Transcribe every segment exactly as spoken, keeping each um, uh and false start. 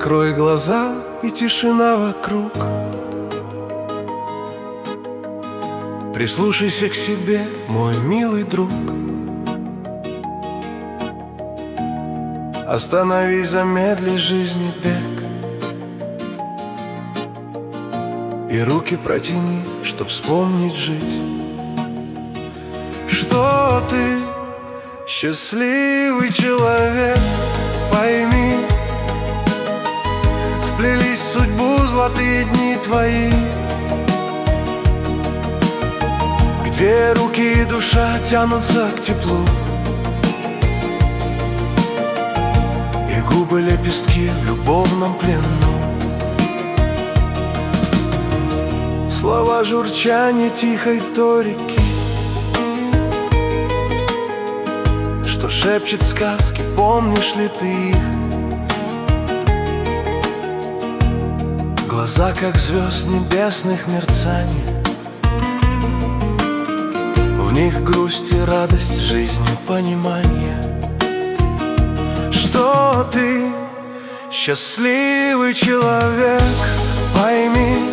Закрой глаза, и тишина вокруг. Прислушайся к себе, мой милый друг. Остановись, замедли жизни бег, и руки протяни, чтоб вспомнить жизнь. Что ты счастливый человек, пойми, вплелись в судьбу золотые дни твои, где руки и душа тянутся к теплу, и губы лепестки в любовном плену. Слова журчания тихой торики, что шепчет сказки, помнишь ли ты их? Глаза, как звезд небесных мерцаний, в них грусть и радость жизни, понимание. Что ты счастливый человек, пойми,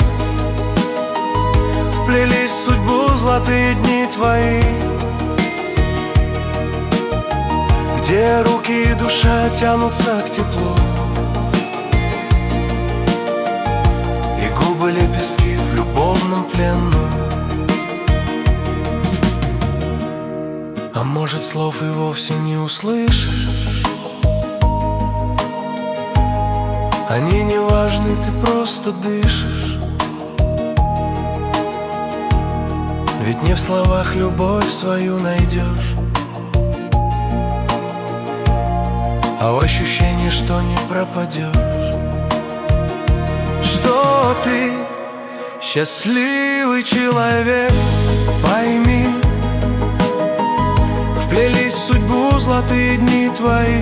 вплелись в судьбу золотые дни твои, где руки и душа тянутся к теплу, и губы лепестки в любовном плену. А может, слов и вовсе не услышишь, они не важны, ты просто дышишь. Ведь не в словах любовь свою найдешь, а в ощущении, что не пропадешь. Что ты счастливый человек, пойми, вплелись в судьбу золотые дни твои,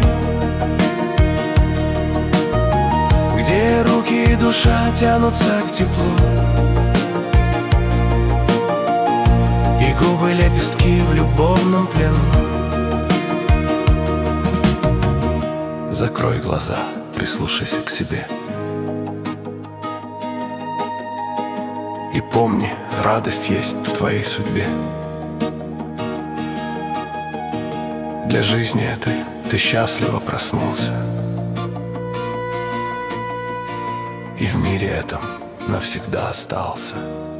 где руки и душа тянутся к теплу, и губы лепестки в любовном плену. Закрой глаза, прислушайся к себе, и помни, радость есть в твоей судьбе. Для жизни этой ты счастливо проснулся, и в мире этом навсегда остался.